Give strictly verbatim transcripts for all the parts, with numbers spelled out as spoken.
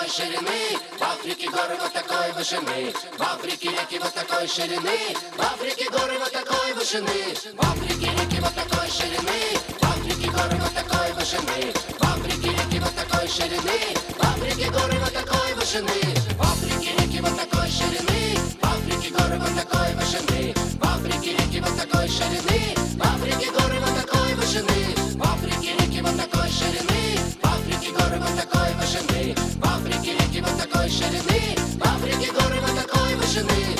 такой ширины, в Африке горы вот такой вышины, в Африке реки вот такой ширины, в Африке горы вот такой вышины, в Африке реки вот такой ширины, в Африке горы вот такой вышины, в Африке реки вот такой ширины, в Африке горы вот такой вышины, в Африке реки вот такой ширины, в Африке горы вот такой вышины, в Африке реки вот такой ширины, в Африке горы вот такой вышины, в Африке реки вот такой ширины, в Африке горы вот такой вышины, в Африке реки вот такой ширины, в Африке горы вот такой вышины.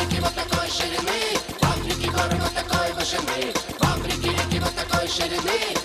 В Африке реки вот такой ширины,